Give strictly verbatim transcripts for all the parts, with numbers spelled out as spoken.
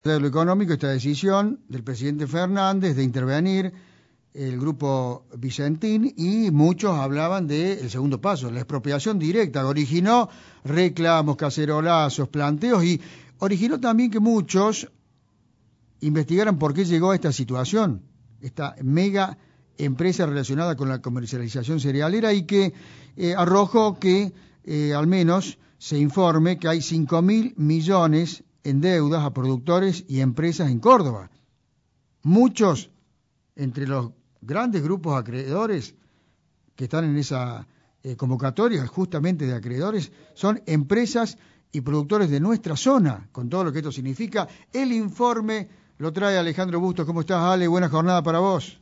De lo económico, esta decisión del presidente Fernández de intervenir el grupo Vicentín, y muchos hablaban del segundo paso, la expropiación directa, originó reclamos, cacerolazos, planteos, y originó también que muchos investigaran por qué llegó a esta situación, esta mega empresa relacionada con la comercialización cerealera, y que eh, arrojó que eh, al menos se informe que hay cinco mil millones en deudas a productores y empresas en Córdoba. Muchos entre los grandes grupos acreedores que están en esa eh, convocatoria, justamente de acreedores, son empresas y productores de nuestra zona, con todo lo que esto significa. El informe lo trae Alejandro Bustos. ¿Cómo estás, Ale? Buena jornada para vos.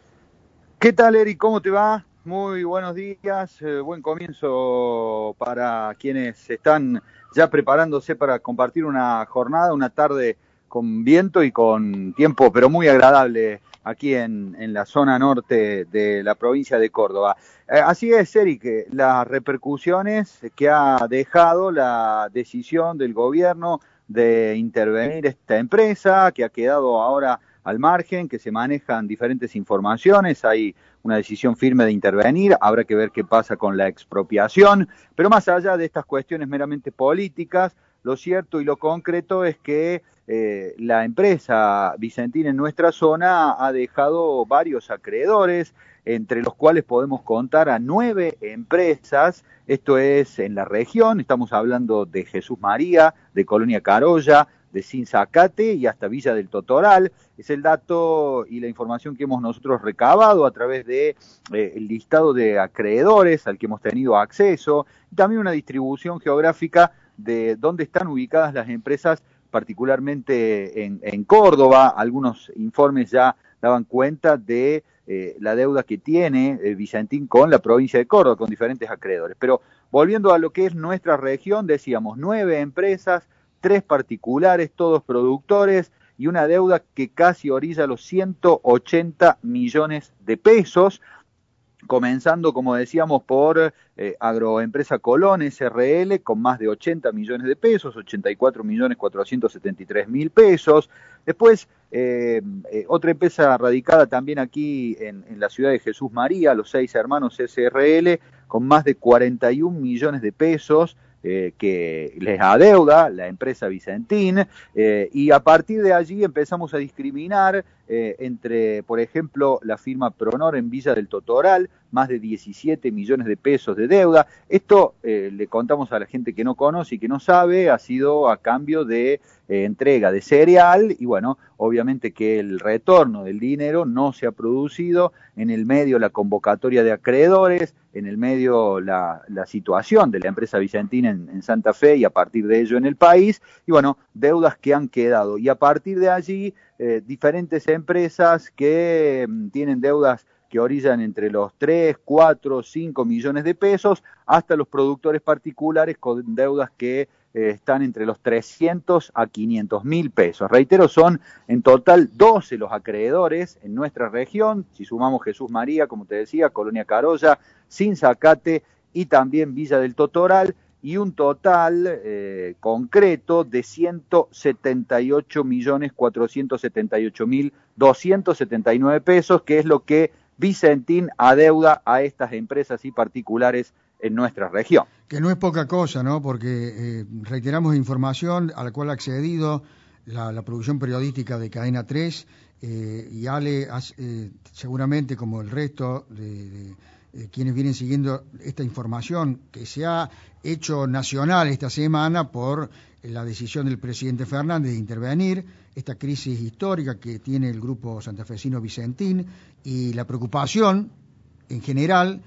¿Qué tal, Eric? ¿Cómo te va? Muy buenos días, eh, buen comienzo para quienes están ya preparándose para compartir una jornada, una tarde con viento y con tiempo, pero muy agradable aquí en, en la zona norte de la provincia de Córdoba. Eh, así es, Eric, las repercusiones que ha dejado la decisión del gobierno de intervenir esta empresa, que ha quedado ahora al margen, que se manejan diferentes informaciones, hay una decisión firme de intervenir, habrá que ver qué pasa con la expropiación, pero más allá de estas cuestiones meramente políticas, lo cierto y lo concreto es que eh, la empresa Vicentín en nuestra zona ha dejado varios acreedores, entre los cuales podemos contar a nueve empresas, esto es en la región, estamos hablando de Jesús María, de Colonia Carolla, de Sinzacate y hasta Villa del Totoral. Es el dato y la información que hemos nosotros recabado a través de eh, el listado de acreedores al que hemos tenido acceso, y también una distribución geográfica de dónde están ubicadas las empresas, particularmente en, en Córdoba. Algunos informes ya daban cuenta de eh, la deuda que tiene eh, Vicentín con la provincia de Córdoba, con diferentes acreedores. Pero volviendo a lo que es nuestra región, decíamos nueve empresas, tres particulares, todos productores, y una deuda que casi orilla los ciento ochenta millones de pesos, comenzando, como decíamos, por eh, Agroempresa Colón, S R L, con más de ochenta millones de pesos, ochenta y cuatro millones cuatrocientos setenta y tres mil pesos. Después, eh, eh, otra empresa radicada también aquí en, en la ciudad de Jesús María, Los Seis Hermanos S R L, con más de cuarenta y un millones de pesos, Eh, que les adeuda la empresa Vicentín, eh, y a partir de allí empezamos a discriminar eh, entre, por ejemplo, la firma Pronor en Villa del Totoral, más de diecisiete millones de pesos de deuda. Esto eh, le contamos a la gente que no conoce y que no sabe, ha sido a cambio de eh, entrega de cereal, y bueno, obviamente que el retorno del dinero no se ha producido, en el medio la convocatoria de acreedores, en el medio la, la situación de la empresa Vicentín en, en Santa Fe y a partir de ello en el país, y bueno, deudas que han quedado, y a partir de allí eh, diferentes empresas que eh, tienen deudas que orillan entre los tres, cuatro, cinco millones de pesos, hasta los productores particulares con deudas que eh, están entre los trescientos a quinientos mil pesos. Reitero, son en total doce los acreedores en nuestra región, si sumamos Jesús María, como te decía, Colonia Carolla, Sinzacate y también Villa del Totoral, y un total eh, concreto de ciento setenta y ocho millones cuatrocientos setenta y ocho mil doscientos setenta y nueve pesos, que es lo que Vicentín adeuda a estas empresas y particulares en nuestra región. Que no es poca cosa, ¿no? Porque eh, reiteramos información a la cual ha accedido la, la producción periodística de Cadena tres, eh, y Ale, eh, seguramente como el resto de, de eh, quienes vienen siguiendo esta información que se ha hecho nacional esta semana por la decisión del presidente Fernández de intervenir, esta crisis histórica que tiene el grupo santafesino Vicentín, y la preocupación en general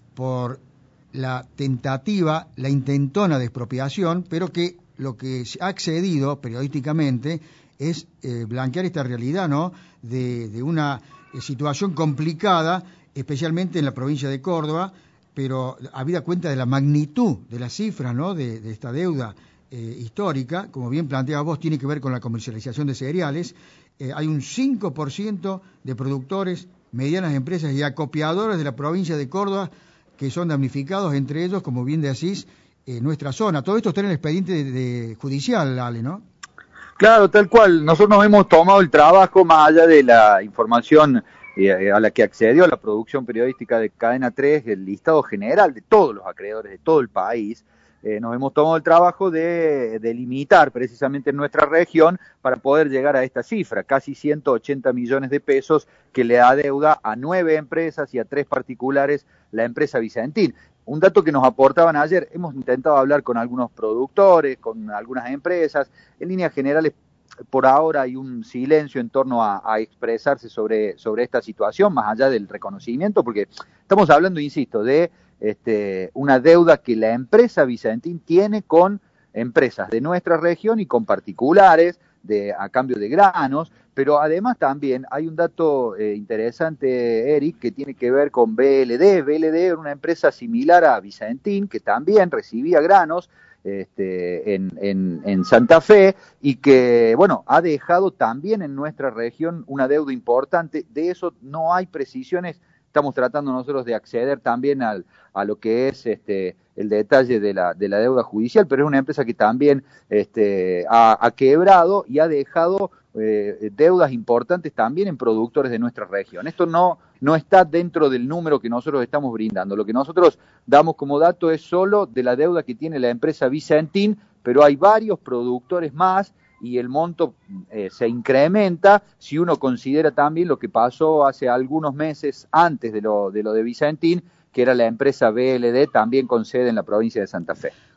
por la tentativa, la intentona de expropiación, pero que lo que se ha accedido periodísticamente es eh, blanquear esta realidad, ¿no?, de, de una eh, situación complicada, especialmente en la provincia de Córdoba, pero habida cuenta de la magnitud de las cifras, ¿no?, de, de esta deuda eh, histórica, como bien planteaba vos, tiene que ver con la comercialización de cereales. Eh, hay un cinco por ciento de productores, medianas empresas y acopiadores de la provincia de Córdoba que son damnificados, entre ellos, como bien decís, eh, nuestra zona. Todo esto está en el expediente de, de judicial, Ale, ¿no? Claro, tal cual. Nosotros nos hemos tomado el trabajo, más allá de la información eh, a la que accedió la producción periodística de Cadena tres, el listado general de todos los acreedores de todo el país. Eh, nos hemos tomado el trabajo de delimitar precisamente en nuestra región para poder llegar a esta cifra, casi ciento ochenta millones de pesos que le adeuda a nueve empresas y a tres particulares la empresa Vicentín. Un dato que nos aportaban ayer, hemos intentado hablar con algunos productores, con algunas empresas, en líneas generales por ahora hay un silencio en torno a, a expresarse sobre, sobre esta situación, más allá del reconocimiento, porque estamos hablando, insisto, de este, una deuda que la empresa Vicentín tiene con empresas de nuestra región y con particulares de, a cambio de granos, pero además también hay un dato eh, interesante, Eric, que tiene que ver con B L D. B L D era una empresa similar a Vicentín, que también recibía granos este, en, en, en Santa Fe y que, bueno, ha dejado también en nuestra región una deuda importante. De eso no hay precisiones. Estamos tratando nosotros de acceder también al, a lo que es este, el detalle de la, de la deuda judicial, pero es una empresa que también este, ha, ha quebrado y ha dejado eh, deudas importantes también en productores de nuestra región. Esto no, no está dentro del número que nosotros estamos brindando. Lo que nosotros damos como dato es solo de la deuda que tiene la empresa Vicentín, pero hay varios productores más y el monto eh, se incrementa si uno considera también lo que pasó hace algunos meses antes de lo de, lo de Vicentín, que era la empresa B L D, también con sede en la provincia de Santa Fe.